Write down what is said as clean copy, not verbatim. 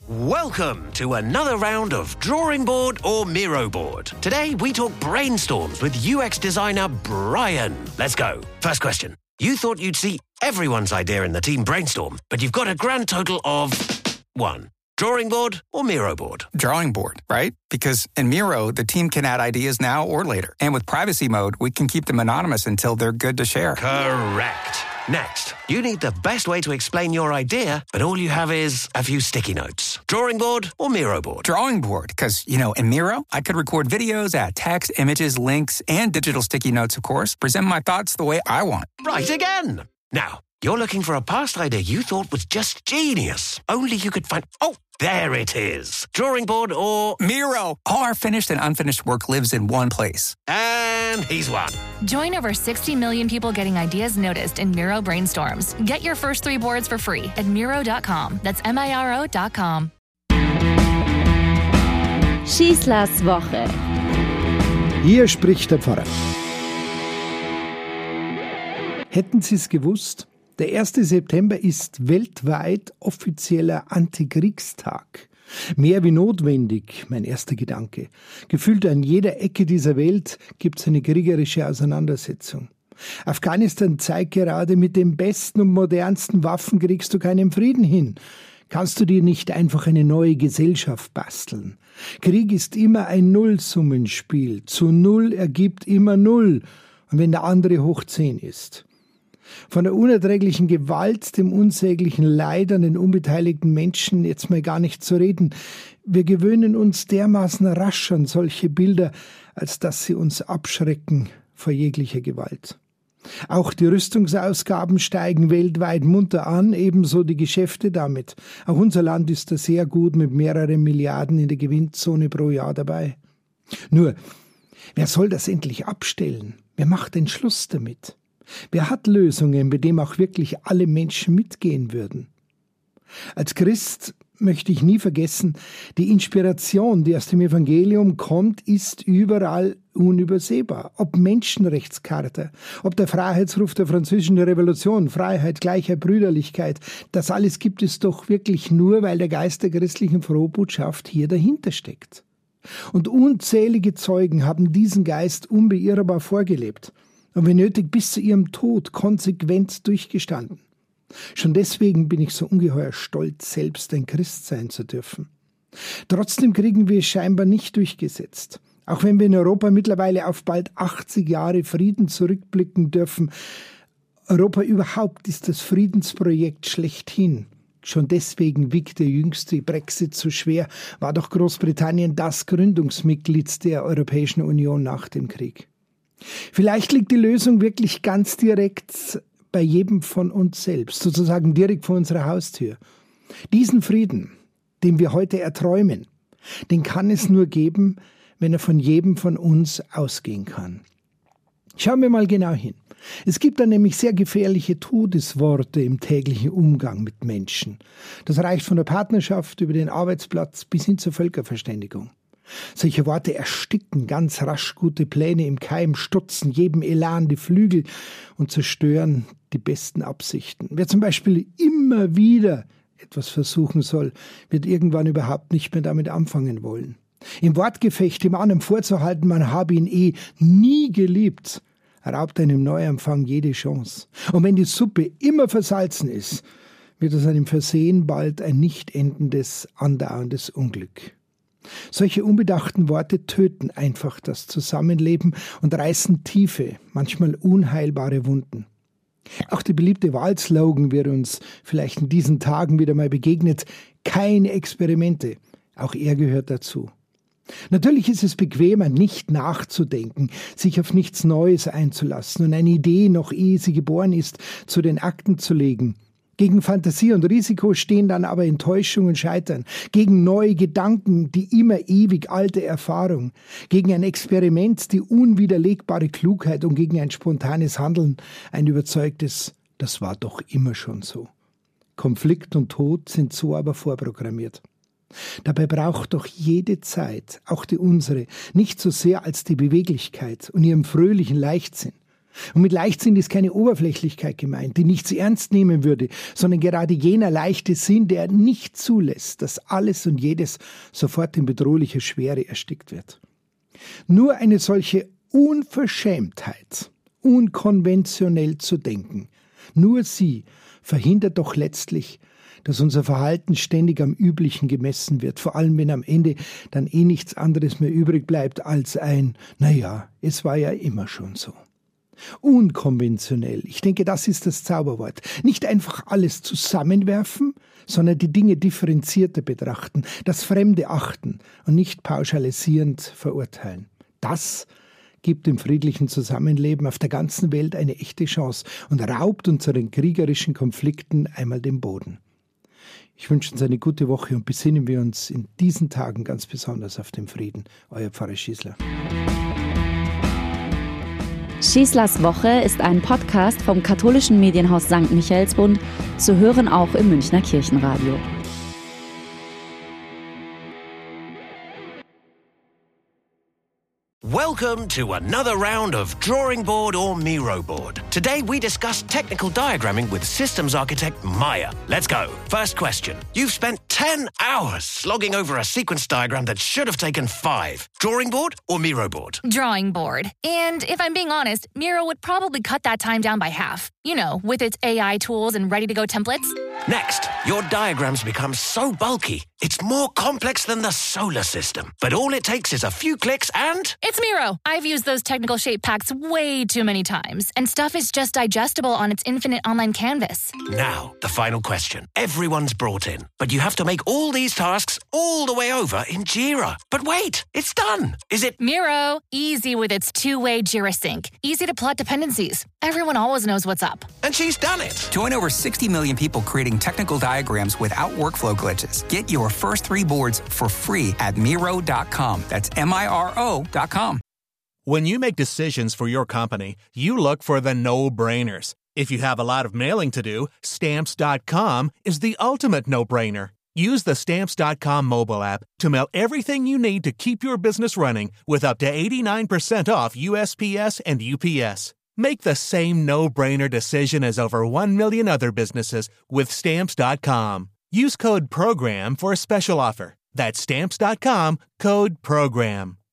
Welcome to another round of Drawing Board or Miro Board. Today we talk brainstorms with UX designer Brian. Let's go. First question. You thought you'd see everyone's idea in the team brainstorm, but you've got a grand total of 1. Drawing board or Miro board? Drawing board, right? Because in Miro, the team can add ideas now or later. And with privacy mode, we can keep them anonymous until they're good to share. Correct. Next, you need the best way to explain your idea, but all you have is a few sticky notes. Drawing board or Miro board? Drawing board, because, in Miro, I could record videos, add text, images, links, and digital sticky notes, of course, present my thoughts the way I want. Right again. Now, you're looking for a past idea you thought was just genius. Only you could find... Oh, there it is. Drawing board or... Miro. All our finished and unfinished work lives in one place. And he's won. Join over 60 million people getting ideas noticed in Miro brainstorms. Get your first 3 boards for free at Miro.com. That's Miro.com. Schießlers Woche. Hier spricht der Pfarrer. Hätten Sie es gewusst? Der 1. September ist weltweit offizieller Antikriegstag. Mehr wie notwendig, mein erster Gedanke. Gefühlt an jeder Ecke dieser Welt gibt es eine kriegerische Auseinandersetzung. Afghanistan zeigt gerade, mit den besten und modernsten Waffen kriegst du keinen Frieden hin. Kannst du dir nicht einfach eine neue Gesellschaft basteln? Krieg ist immer ein Nullsummenspiel. Zu Null ergibt immer Null. Und wenn der andere hoch 10 ist. Von der unerträglichen Gewalt, dem unsäglichen Leid an den unbeteiligten Menschen jetzt mal gar nicht zu reden. Wir gewöhnen uns dermaßen rasch an solche Bilder, als dass sie uns abschrecken vor jeglicher Gewalt. Auch die Rüstungsausgaben steigen weltweit munter an, ebenso die Geschäfte damit. Auch unser Land ist da sehr gut mit mehreren Milliarden in der Gewinnzone pro Jahr dabei. Nur, wer soll das endlich abstellen? Wer macht den Schluss damit? Wer hat Lösungen, bei denen auch wirklich alle Menschen mitgehen würden? Als Christ möchte ich nie vergessen, die Inspiration, die aus dem Evangelium kommt, ist überall unübersehbar. Ob Menschenrechtscharta, ob der Freiheitsruf der französischen Revolution, Freiheit, Gleichheit, Brüderlichkeit, das alles gibt es doch wirklich nur, weil der Geist der christlichen Frohbotschaft hier dahinter steckt. Und unzählige Zeugen haben diesen Geist unbeirrbar vorgelebt. Und wenn nötig bis zu ihrem Tod konsequent durchgestanden. Schon deswegen bin ich so ungeheuer stolz, selbst ein Christ sein zu dürfen. Trotzdem kriegen wir es scheinbar nicht durchgesetzt. Auch wenn wir in Europa mittlerweile auf bald 80 Jahre Frieden zurückblicken dürfen. Europa überhaupt ist das Friedensprojekt schlechthin. Schon deswegen wiegt der jüngste Brexit so schwer, war doch Großbritannien das Gründungsmitglied der Europäischen Union nach dem Krieg. Vielleicht liegt die Lösung wirklich ganz direkt bei jedem von uns selbst, sozusagen direkt vor unserer Haustür. Diesen Frieden, den wir heute erträumen, den kann es nur geben, wenn er von jedem von uns ausgehen kann. Schauen wir mal genau hin. Es gibt da nämlich sehr gefährliche Todesworte im täglichen Umgang mit Menschen. Das reicht von der Partnerschaft über den Arbeitsplatz bis hin zur Völkerverständigung. Solche Worte ersticken ganz rasch gute Pläne im Keim, stutzen jedem Elan die Flügel und zerstören die besten Absichten. Wer zum Beispiel immer wieder etwas versuchen soll, wird irgendwann überhaupt nicht mehr damit anfangen wollen. Im Wortgefecht dem anderen vorzuhalten, man habe ihn nie geliebt, raubt einem Neuanfang jede Chance. Und wenn die Suppe immer versalzen ist, wird aus einem Versehen bald ein nicht endendes, andauerndes Unglück. Solche unbedachten Worte töten einfach das Zusammenleben und reißen tiefe, manchmal unheilbare Wunden. Auch der beliebte Wahlslogan wird uns vielleicht in diesen Tagen wieder mal begegnet: keine Experimente. Auch er gehört dazu. Natürlich ist es bequemer, nicht nachzudenken, sich auf nichts Neues einzulassen und eine Idee, noch ehe sie geboren ist, zu den Akten zu legen. Gegen Fantasie und Risiko stehen dann aber Enttäuschung und Scheitern, gegen neue Gedanken die immer ewig alte Erfahrung, gegen ein Experiment die unwiderlegbare Klugheit und gegen ein spontanes Handeln ein überzeugtes, das war doch immer schon so. Konflikt und Tod sind so aber vorprogrammiert. Dabei braucht doch jede Zeit, auch die unsere, nicht so sehr als die Beweglichkeit und ihren fröhlichen Leichtsinn. Und mit Leichtsinn ist keine Oberflächlichkeit gemeint, die nichts ernst nehmen würde, sondern gerade jener leichte Sinn, der nicht zulässt, dass alles und jedes sofort in bedrohlicher Schwere erstickt wird. Nur eine solche Unverschämtheit, unkonventionell zu denken, nur sie verhindert doch letztlich, dass unser Verhalten ständig am Üblichen gemessen wird, vor allem wenn am Ende dann nichts anderes mehr übrig bleibt als ein, naja, es war ja immer schon so. Unkonventionell, ich denke, das ist das Zauberwort. Nicht einfach alles zusammenwerfen, sondern die Dinge differenzierter betrachten, das Fremde achten und nicht pauschalisierend verurteilen. Das gibt dem friedlichen Zusammenleben auf der ganzen Welt eine echte Chance und raubt unseren kriegerischen Konflikten einmal den Boden. Ich wünsche uns eine gute Woche und besinnen wir uns in diesen Tagen ganz besonders auf den Frieden. Euer Pfarrer Schießler. Schießlers Woche ist ein Podcast vom katholischen Medienhaus St. Michaelsbund, zu hören auch im Münchner Kirchenradio. Welcome to another round of Drawing Board or Miro Board. Today we discuss technical diagramming with systems architect Maya. Let's go. First question. You've spent 10 hours slogging over a sequence diagram that should have taken 5. Drawing board or Miro board? Drawing board. And if I'm being honest, Miro would probably cut that time down by half. You know, with its AI tools and ready-to-go templates. Next, your diagrams become so bulky, it's more complex than the solar system. But all it takes is a few clicks and... It's Miro. I've used those technical shape packs way too many times, and stuff is just digestible on its infinite online canvas. Now, the final question. Everyone's brought in, but you have to make all these tasks all the way over in Jira. But wait, it's done. Is it... Miro, easy with its two-way Jira sync. Easy to plot dependencies. Everyone always knows what's up. And she's done it. Join over 60 million people creating technical diagrams without workflow glitches. Get your first 3 boards for free at Miro.com. That's Miro.com. When you make decisions for your company, you look for the no-brainers. If you have a lot of mailing to do, Stamps.com is the ultimate no-brainer. Use the Stamps.com mobile app to mail everything you need to keep your business running with up to 89% off USPS and UPS. Make the same no-brainer decision as over 1 million other businesses with Stamps.com. Use code PROGRAM for a special offer. That's Stamps.com, code PROGRAM.